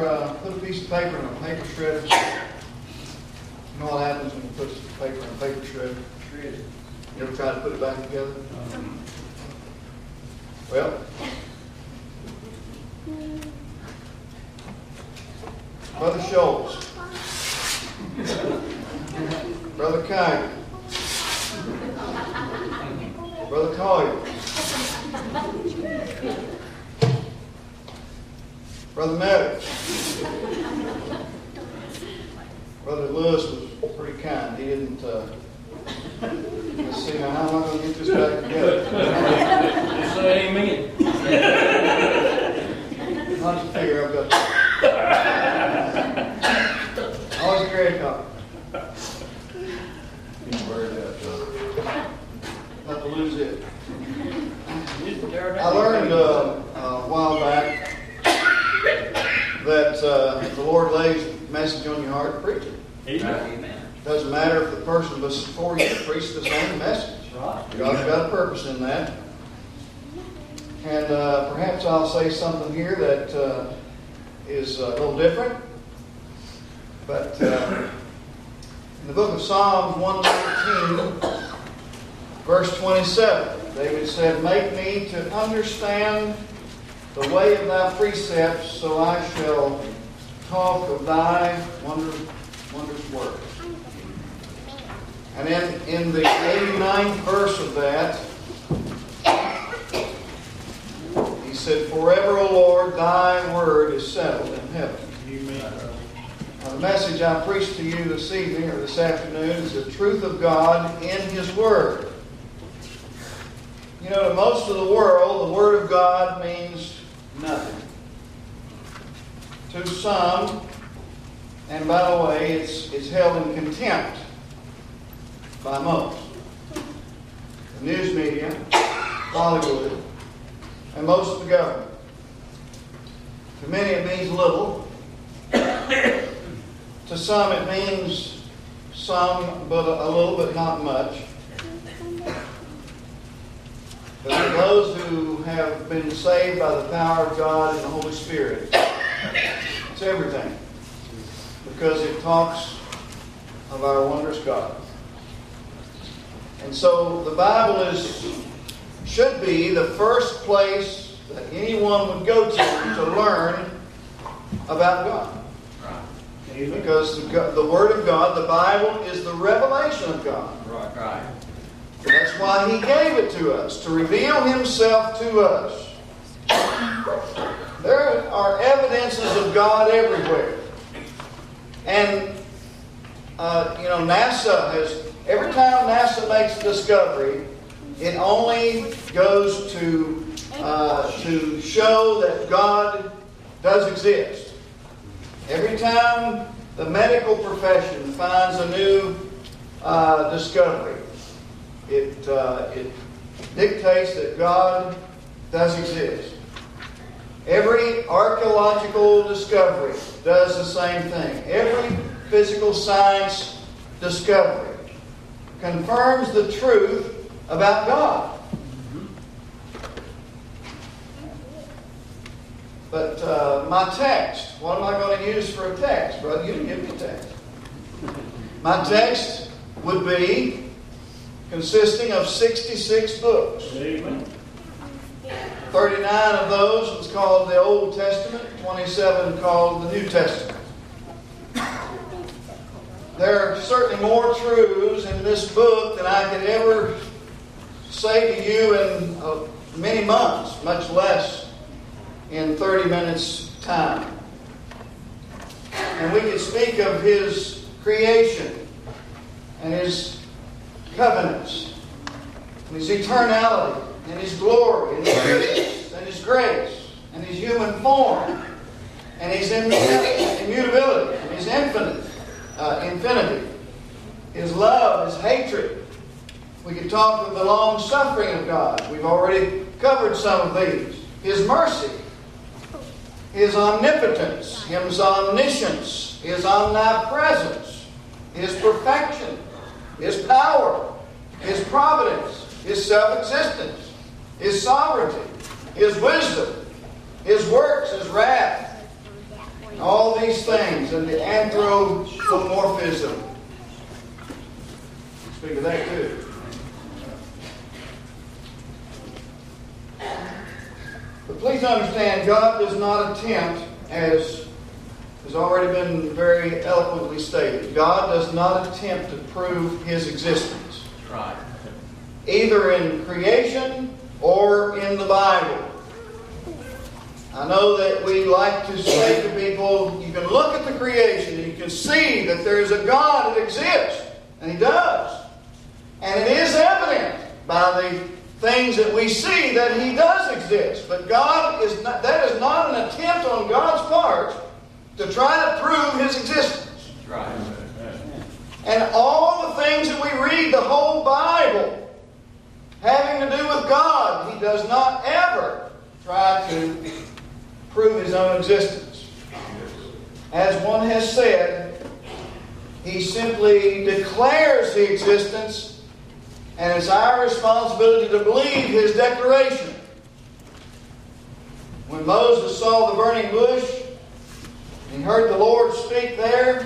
ever put a piece of paper in a paper shredder? You know what happens when you put paper in a paper shredder? Shredded. You ever try to put it back together? Well, Brother Schultz, Brother Kite, Brother Collier, Brother Meadows. Brother Lewis was pretty kind. He didn't, let's see, now how am I going to get this back together? Just say amen. I'll just figure I've got always carry a copy. Not to lose it. I learned a while back that the Lord lays a message on your heart to preach it. Amen. Doesn't matter if the person before you preached the same message. God's got a purpose in that. And perhaps I'll say something here that is a little different. But in the book of Psalms 119, verse 27, David said, "Make me to understand the way of thy precepts, so I shall talk of thy wondrous works." And then in the 89th verse of that, he said, "Forever, O Lord, thy word is settled in heaven." Amen. Now, the message I preached to you this evening or this afternoon is the truth of God in His Word. You know, to most of the world, the Word of God means nothing. To some, and by the way, it's held in contempt by most. The news media, Hollywood, and most of the government. To many it means little. To some it means some, but a little, but not much. But for those who have been saved by the power of God and the Holy Spirit, it's everything. Because it talks of our wondrous God. And so the Bible should be the first place that anyone would go to learn about God. Because the Word of God, the Bible, is the revelation of God. Right. That's why He gave it to us, to reveal Himself to us. There are evidences of God everywhere. And, NASA has, every time NASA makes a discovery, it only goes to show that God does exist. Every time the medical profession finds a new discovery, it dictates that God does exist. Every archaeological discovery does the same thing. Every physical science discovery confirms the truth about God. But my text, what am I going to use for a text? Brother, you didn't give me a text. My text would be consisting of 66 books. Amen. 39 of those was called the Old Testament, 27 called the New Testament. There are certainly more truths in this book than I could ever say to you in many months, much less in 30 minutes' time. And we could speak of His creation and His covenants and His eternality and His glory and His goodness and His grace and His human form and His immutability and His infinity, His love, His hatred. We could talk of the long-suffering of God. We've already covered some of these. His mercy, His omnipotence, His omniscience, His omnipresence, His perfection, His power, His providence, His self-existence, His sovereignty, His wisdom, His works, His wrath, All these things, and the anthropomorphism. Speak of that too. But please understand, God does not attempt, as has already been very eloquently stated, God does not attempt to prove His existence. Right. Either in creation or in the Bible. I know that we like to say to people, you can look at the creation and you can see that there is a God that exists. And He does. And it is evident by the things that we see that He does exist. But that is not an attempt on God's part to try to prove His existence. Right. And all the things that we read, the whole Bible, having to do with God, He does not ever try to prove His own existence. As one has said, He simply declares the existence, and it's our responsibility to believe His declaration. When Moses saw the burning bush, and he heard the Lord speak there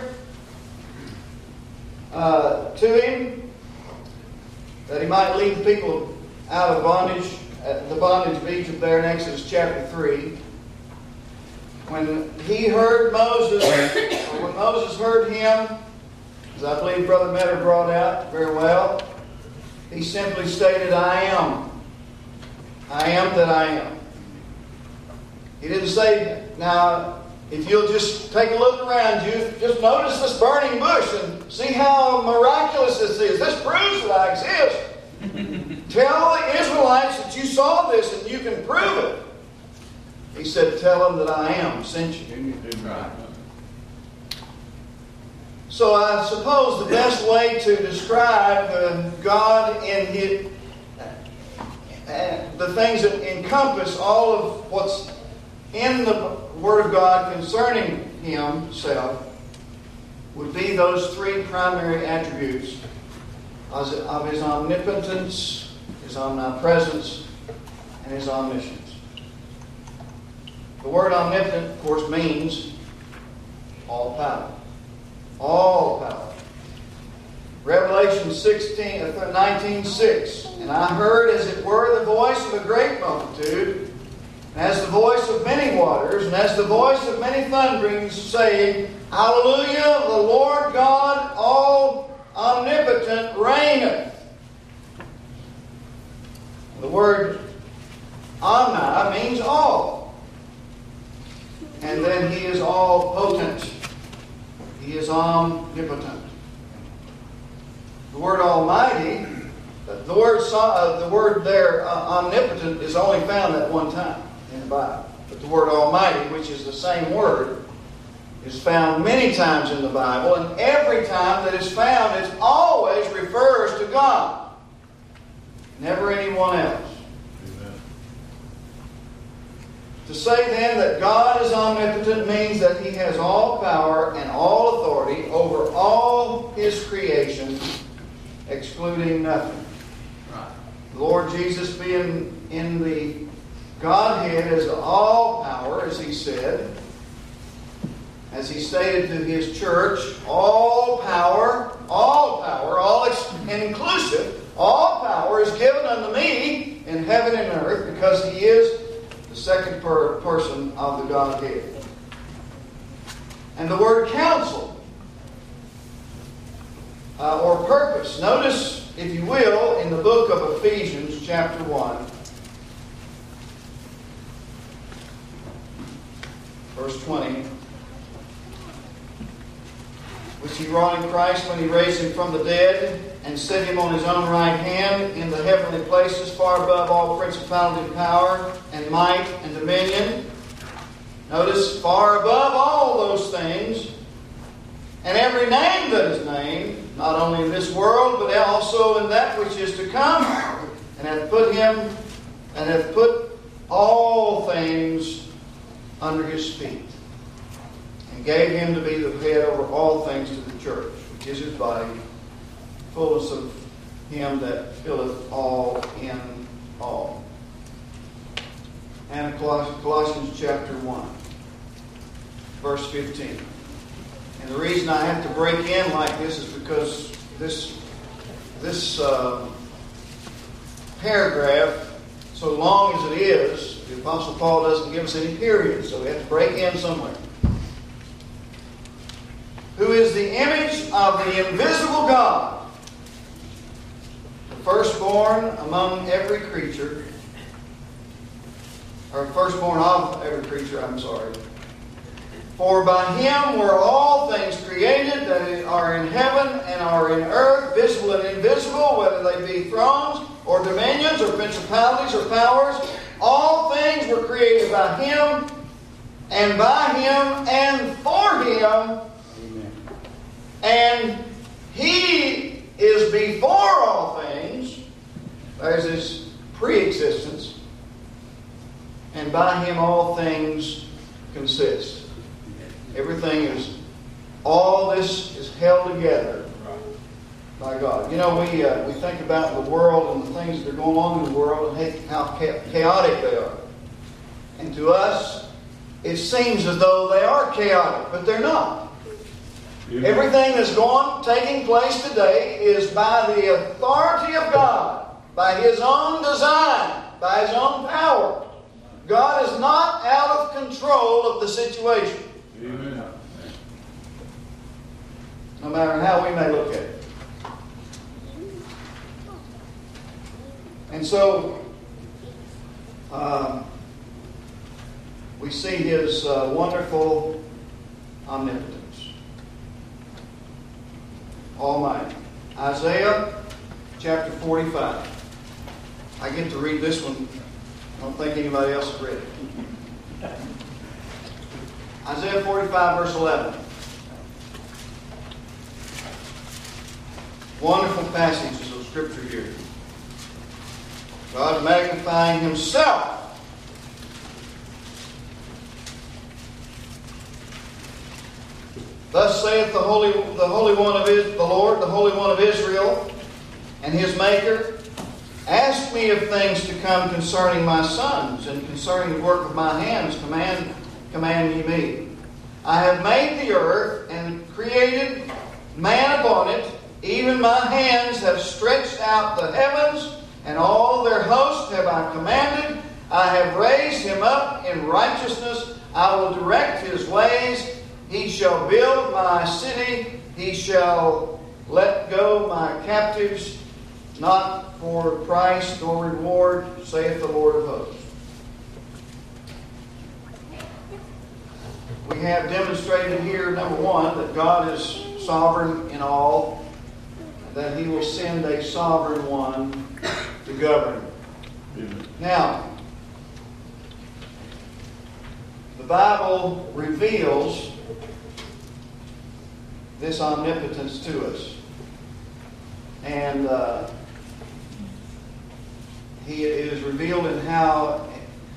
to him, that he might lead the people out of bondage, the bondage of Egypt there in Exodus chapter 3. When he heard Moses, or when Moses heard him, as I believe Brother Metter brought out very well, he simply stated, I am. I am that I am. He didn't say, now, if you'll just take a look around you, just notice this burning bush and see how miraculous this is. This proves that I exist. Tell the Israelites that you saw this and you can prove it. He said, tell them that I am sent you. Right. So I suppose the best way to describe God in the things that encompass all of what's in the Word of God concerning Himself would be those three primary attributes of His omnipotence, His omnipresence, and His omniscience. The word omnipotent, of course, means all power. All power. Revelation 19:6. And I heard, as it were, the voice of a great multitude, and as the voice of many waters, and as the voice of many thunderings, saying, Hallelujah, the Lord God, all omnipotent, reigneth. The word omni means all. And then He is all potent. He is omnipotent. The word almighty, the word there, omnipotent, is only found at one time in the Bible. But the word almighty, which is the same word, is found many times in the Bible. And every time that it's found, it always refers to God. Never anyone else. To say then that God is omnipotent means that He has all power and all authority over all His creation, excluding nothing. Right. The Lord Jesus being in the Godhead as all power, as He said, as He stated to His church, all power, and inclusive, all power is given unto me in heaven and earth, because He is the second person of the Godhead. And the word counsel, or purpose. Notice, if you will, in the book of Ephesians, chapter 1, verse 20, which He wrought in Christ when He raised Him from the dead and set Him on His own right hand in the heavenly places, far above all principality and power and might and dominion. Notice, far above all those things, and every name that is named, not only in this world, but also in that which is to come, and hath put all things under His feet, and gave Him to be the head over all things to the church, which is His body, fullness of Him that filleth all in all. And Colossians chapter 1, verse 15. And the reason I have to break in like this is because this paragraph, so long as it is, the Apostle Paul doesn't give us any periods, so we have to break in somewhere. Who is the image of the invisible God, the firstborn among every creature, or firstborn of every creature, I'm sorry. For by Him were all things created that are in heaven and are in earth, visible and invisible, whether they be thrones or dominions or principalities or powers. All things were created by Him and by Him and for Him. Amen. And He is before all things. There's His pre-existence. And by Him all things consist. Everything is, all this is held together by God. You know, we think about the world and the things that are going on in the world and how chaotic they are. And to us, it seems as though they are chaotic, but they're not. Yeah. Everything that's taking place today is by the authority of God, by His own design, by His own power. God is not out of control of the situation. Amen. No matter how we may look at it. And so, we see His wonderful omnipotence. Almighty. Isaiah chapter 45. I get to read this one. I don't think anybody else has read it. Isaiah 45 verse 11. Wonderful passages of Scripture here. God magnifying Himself. Thus saith the Holy One of the Lord, the Holy One of Israel, and His Maker, ask me of things to come concerning my sons, and concerning the work of my hands, command ye me. I have made the earth and created man upon it. Even my hands have stretched out the heavens, and all their hosts have I commanded. I have raised him up in righteousness. I will direct his ways. He shall build my city. He shall let go my captives, not for price nor reward, saith the Lord of hosts. We have demonstrated here, number one, that God is sovereign in all, and that He will send a sovereign one to govern. Amen. Now, the Bible reveals this omnipotence to us. And He is revealed in how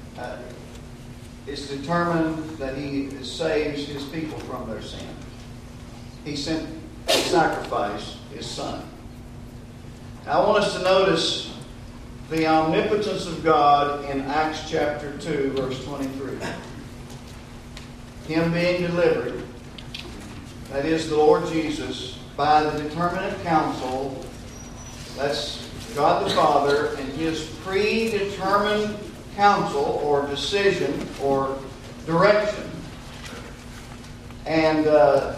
it's determined that He saves His people from their sin. He sent to sacrifice His Son. Now, I want us to notice the omnipotence of God in Acts chapter 2, verse 23. Him being delivered, that is the Lord Jesus, by the determinate counsel, that's God the Father, and His predetermined counsel or decision or direction, and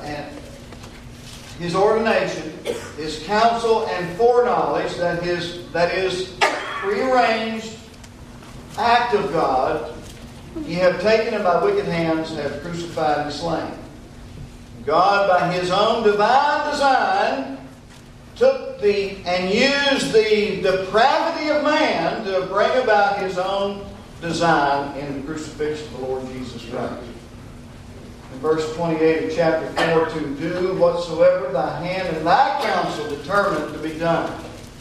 His ordination, His counsel and foreknowledge, that is prearranged act of God. Ye have taken Him by wicked hands, have crucified and slain. God, by His own divine design, took and used the depravity of man to bring about His own design in the crucifixion of the Lord Jesus Christ. In verse 28 of chapter 4, to do whatsoever thy hand and thy counsel determined to be done.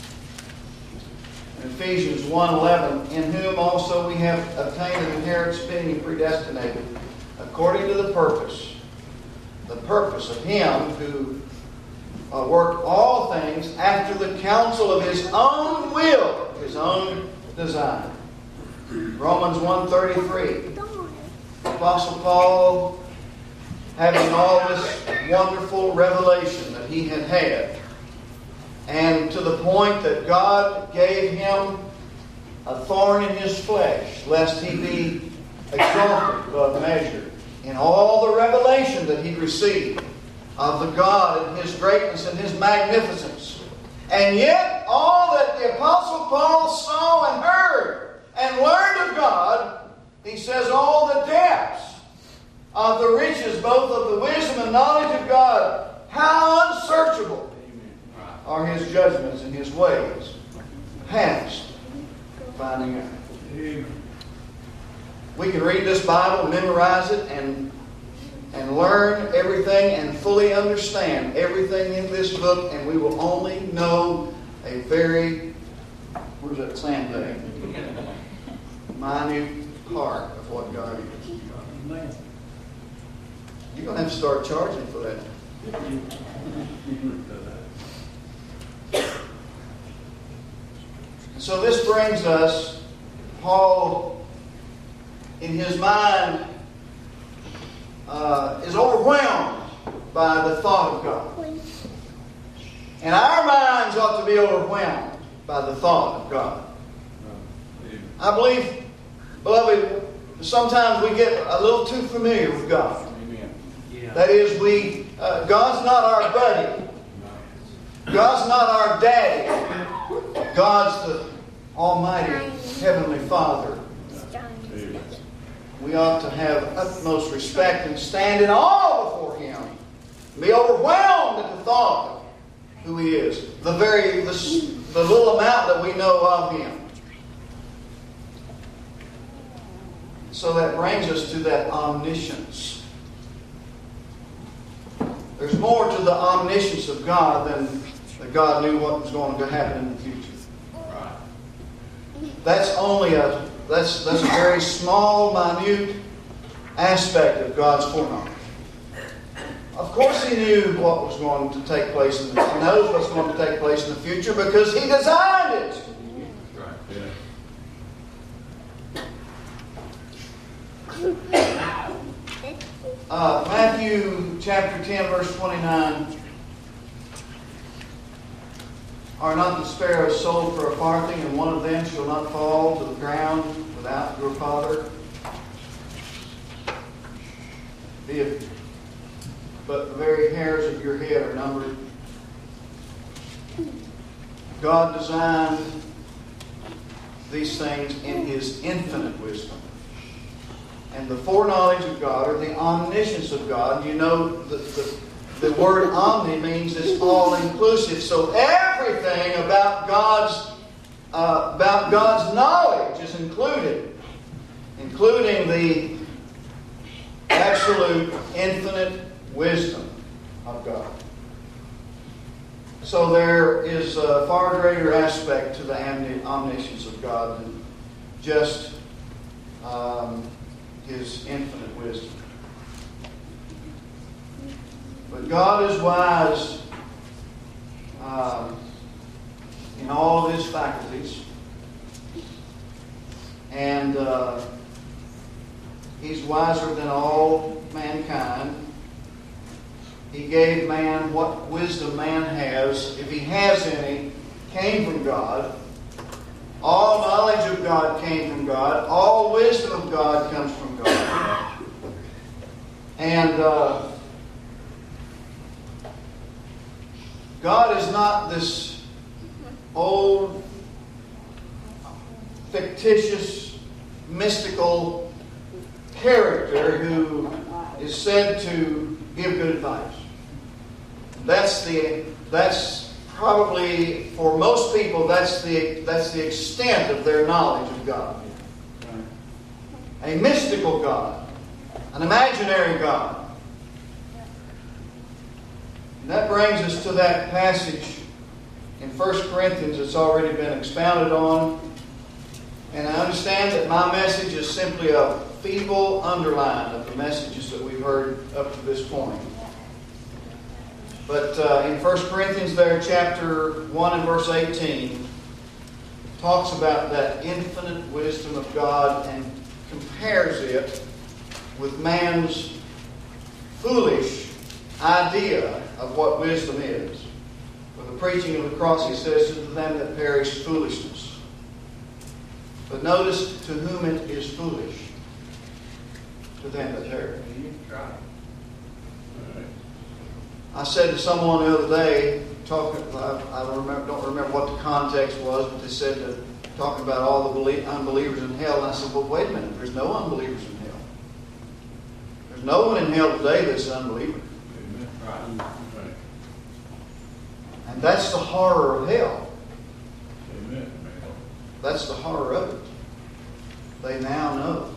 In Ephesians 1:11, in whom also we have obtained an inheritance being predestinated, according to the purpose of Him who worked all things after the counsel of His own will, His own design. Romans 1:33. Apostle Paul having all this wonderful revelation that he had had. And to the point that God gave him a thorn in his flesh, lest he be exalted above measure. In all the revelation that he received of the God and His greatness and His magnificence. And yet, all that the Apostle Paul saw and heard and learned of God, he says all the depths of the riches, both of the wisdom and knowledge of God, how unsearchable are His judgments and His ways. Past finding out. We can read this Bible, memorize it, and learn everything and fully understand everything in this book, and we will only know a very, where's that sandbag? Minute part of what God is. You're going to have to start charging for that. So this brings us, Paul, in his mind, is overwhelmed by the thought of God. And our minds ought to be overwhelmed by the thought of God. I believe, beloved, sometimes we get a little too familiar with God. That is, God's not our buddy. God's not our daddy. God's the Almighty Heavenly Father. We ought to have utmost respect and stand in awe before Him. Be overwhelmed at the thought of who He is. The little amount that we know of Him. So that brings us to that omniscience. There's more to the omniscience of God than that God knew what was going to happen in the future. That's a very small, minute aspect of God's foreknowledge. Of course He knew what was going to take place in the future. He knows what's going to take place in the future because He designed it. Matthew chapter 10, verse 29. Are not the sparrows sold for a farthing, and one of them shall not fall to the ground without your Father? But the very hairs of your head are numbered. God designed these things in His infinite wisdom. And the foreknowledge of God, or the omniscience of God, you know the word omni means it's all inclusive. So everything about God's knowledge is included, including the absolute infinite wisdom of God. So there is a far greater aspect to the omniscience of God than just His infinite wisdom. But God is wise in all of His faculties. And He's wiser than all mankind. He gave man what wisdom man has, if he has any, came from God. All knowledge of God came from God. All wisdom of God comes from God. And God is not this old, fictitious, mystical character who is said to give good advice. That's probably, for most people, that's the extent of their knowledge of God. A mystical God, an imaginary God. And that brings us to that passage in 1 Corinthians that's already been expounded on. And I understand that my message is simply a feeble underline of the messages that we've heard up to this point. But in 1 Corinthians there, chapter 1 and verse 18, talks about that infinite wisdom of God and compares it with man's foolish idea of what wisdom is. For the preaching of the cross, he says, to them that perish, foolishness. But notice to whom it is foolish. To them that perish. I said to someone the other day, I don't remember what the context was, but they said that talking about all the unbelievers in hell. And I said, well, wait a minute. There's no unbelievers in hell. There's no one in hell today that's an unbeliever. Right. And that's the horror of hell. Amen. That's the horror of it. They now know.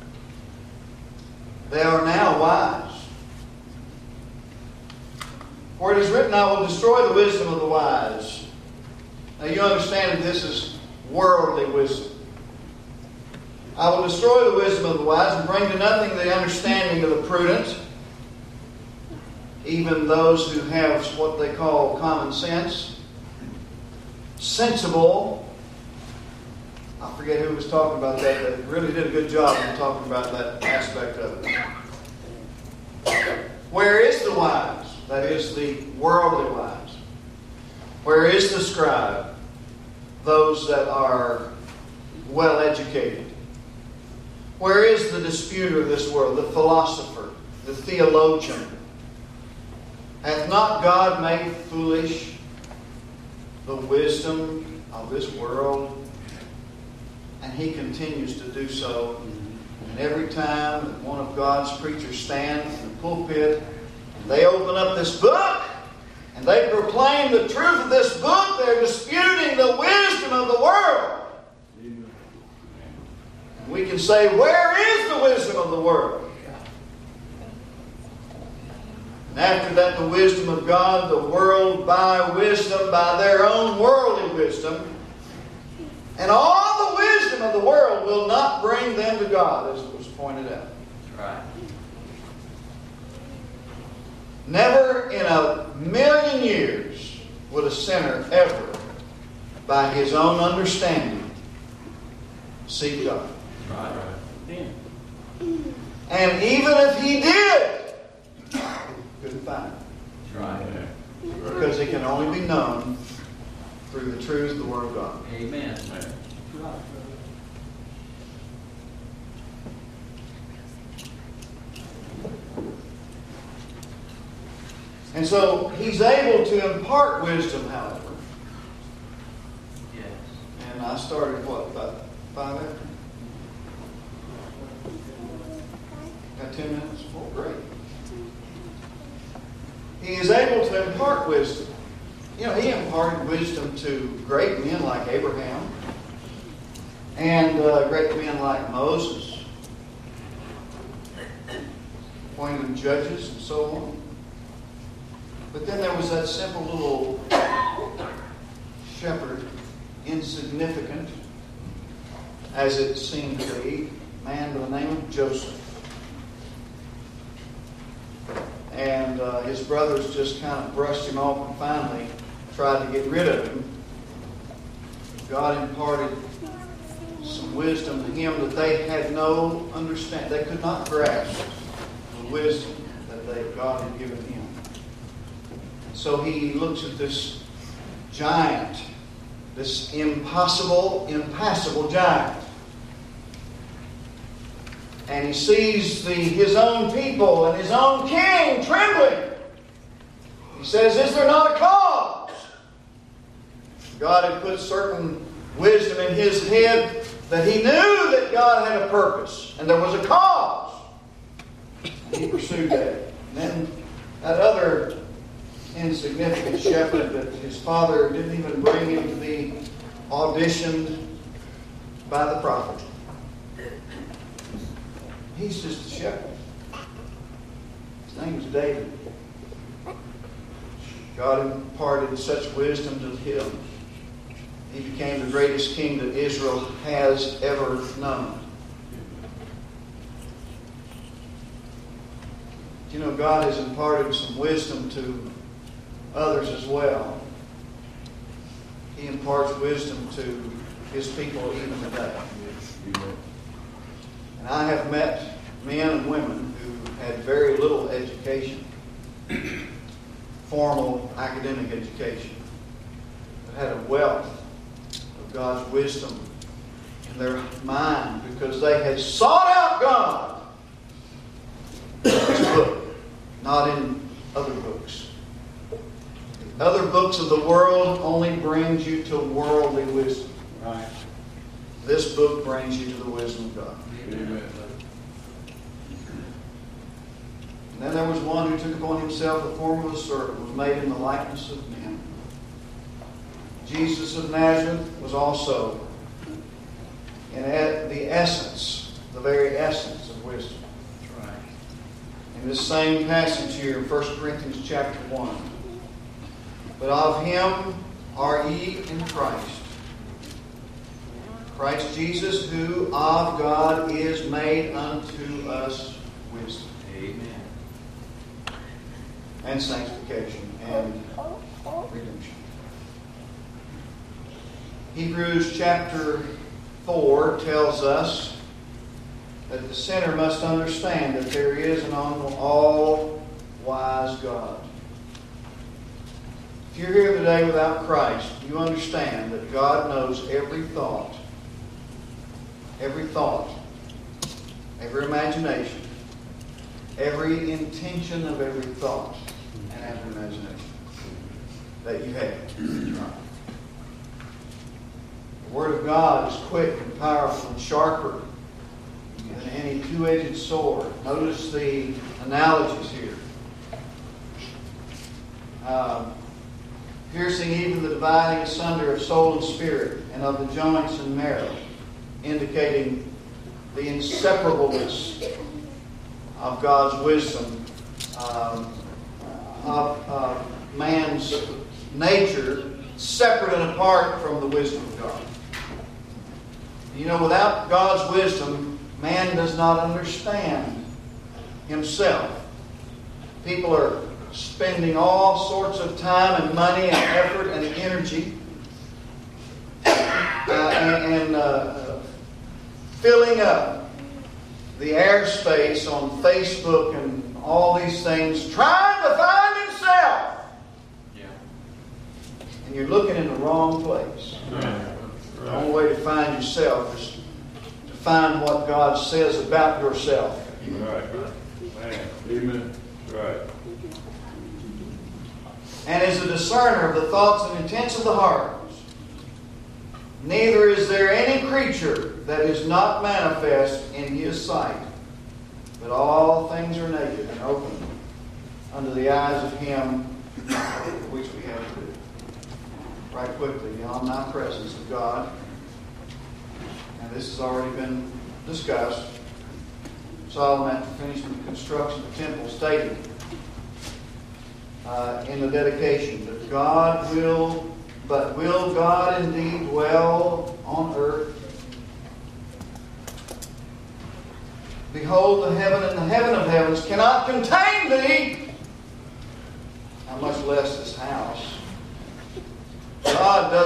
They are now wise. For it is written, I will destroy the wisdom of the wise. Now you understand that this is worldly wisdom. I will destroy the wisdom of the wise and bring to nothing the understanding of the prudent. Even those who have what they call common sense. Sensible. I forget who was talking about that, but really did a good job in talking about that aspect of it. Where is the wise? That is the worldly wise. Where is the scribe? Those that are well educated. Where is the disputer of this world? The philosopher, the theologian? Hath not God made foolish the wisdom of this world? And He continues to do so. And every time that one of God's preachers stands in the pulpit, and they open up this book, and they proclaim the truth of this book, they're disputing the wisdom of the world. And we can say, where is the wisdom of the world? And after that, the wisdom of God, the world by wisdom, by their own worldly wisdom. And all the wisdom of the world will not bring them to God, as it was pointed out. That's right. Never in a million years would a sinner ever, by his own understanding, seek God. Right. Yeah. And even if he did, couldn't find it. That's right. Because it can only be known through the truth of the Word of God. Amen. And so he's able to impart wisdom, however. Yes. And I started, about 5 after? Got 10 minutes? Oh, great. He is able to impart wisdom. You know, he imparted wisdom to great men like Abraham and great men like Moses, appointed them judges and so on. But then there was that simple little shepherd, insignificant, as it seemed to be, man by the name of Joseph. And his brothers just kind of brushed him off and finally tried to get rid of him. God imparted some wisdom to him that they had no understanding. They could not grasp the wisdom that God had given him. So he looks at this giant, this impassable giant. And he sees his own people and his own king trembling. He says, is there not a cause? God had put certain wisdom in his head that he knew that God had a purpose. And there was a cause. And he pursued that. And then that other insignificant shepherd that his father didn't even bring him to be auditioned by the prophet. He's just a shepherd. His name was David. God imparted such wisdom to him. He became the greatest king that Israel has ever known. You know, God has imparted some wisdom to others as well. He imparts wisdom to His people even today. And I have met men and women who had very little education, formal academic education, but had a wealth of God's wisdom in their mind because they had sought out God in this book, not in other books. The other books of the world only brings you to worldly wisdom. Right. This book brings you to the wisdom of God. Amen. And then there was one who took upon himself the form of a servant, was made in the likeness of men. Jesus of Nazareth was also in the essence, the very essence of wisdom. That's right. In this same passage here in 1 Corinthians chapter 1. But of him are ye in Christ. Christ Jesus, who of God is made unto us wisdom. Amen. And sanctification and redemption. Hebrews chapter 4 tells us that the sinner must understand that there is an all-wise God. If you're here today without Christ, you understand that God knows every thought, every imagination, every intention of every thought and every imagination that you have. The Word of God is quick and powerful and sharper than any two-edged sword. Notice the analogies here. Piercing even the dividing asunder of soul and spirit, and of the joints and marrow, indicating the inseparableness of God's wisdom, of man's nature, separate and apart from the wisdom of God. You know, without God's wisdom, man does not understand himself. People are spending all sorts of time and money and effort and energy and filling up the airspace on Facebook and all these things, trying to find himself. Yeah. And you're looking in the wrong place. The only way to find yourself is to find what God says about yourself. Right. Amen. Right. And is a discerner of the thoughts and intents of the heart. Neither is there any creature that is not manifest in His sight, but all things are naked and open under the eyes of Him which we have to do. Right quickly, the omnipresence of God. And this has already been discussed. Solomon, after finishing the construction of the temple, stated in the dedication that will God indeed dwell on earth? Behold, the heaven and the heaven of heavens cannot contain thee, how much less this house. God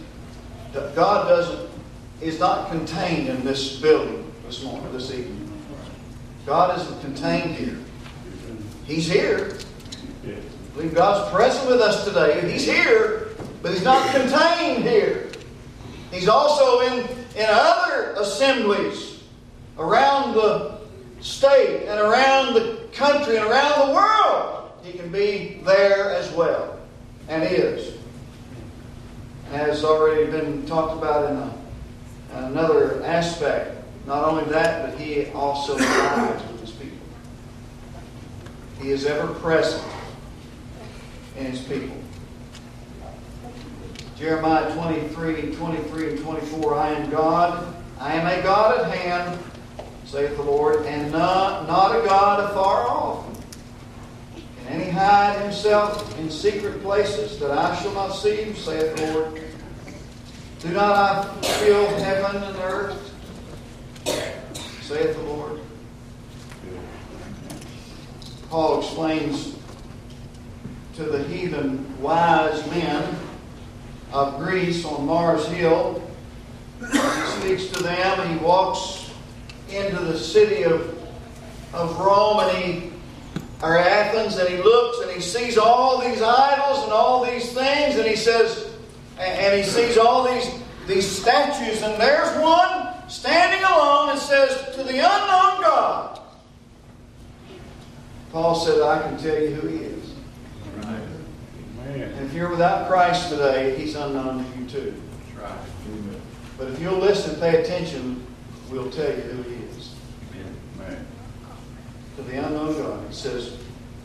is not contained in this building this evening. God isn't contained here. He's here. I believe God's present with us today. He's here, but He's not contained here. He's also in other assemblies around the state and around the country and around the world. He can be there as well, and is. Has already been talked about in another aspect. Not only that, but He also abides with His people. He is ever present in His people. Jeremiah 23 and 24, I am God, I am a God at hand, saith the Lord, and not a God afar off. Can any hide himself in secret places that I shall not see him, saith the Lord? Do not I fill heaven and earth, saith the Lord? Paul explains to the heathen wise men of Greece on Mars Hill. He speaks to them. He walks into the city of of Rome or Athens, and he looks and he sees all these idols and all these things, and he says, and he sees all these statues, and there's one standing alone and says, "To the unknown God." Paul said, "I can tell you who He is." Right. Amen. And if you're without Christ today, He's unknown to you too. That's right. Amen. But if you'll listen, pay attention, we'll tell you who He is. Amen. To the unknown God. He says,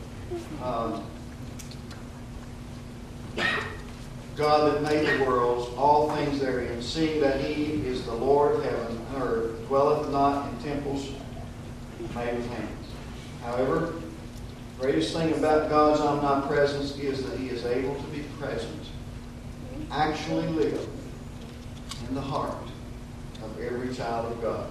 God that made the worlds, all things therein, seeing that He is the Lord of heaven and earth, dwelleth not in temples made with hands. However, the greatest thing about God's omnipresence is that He is able to be present, actually live in the heart of every child of God.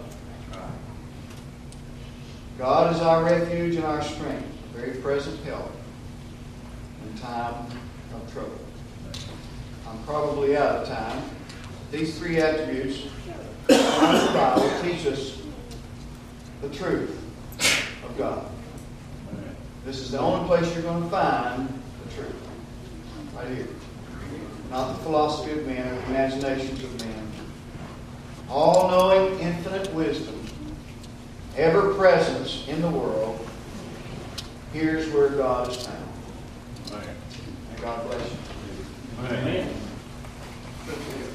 God is our refuge and our strength, a very present help in time of trouble. I'm probably out of time. These three attributes of the Bible teach us the truth of God. This is the only place you're going to find the truth. Right here. Not the philosophy of men or the imaginations of men. All-knowing, infinite wisdom, ever-presence in the world. Here's where God is found. Amen. And God bless you. Amen.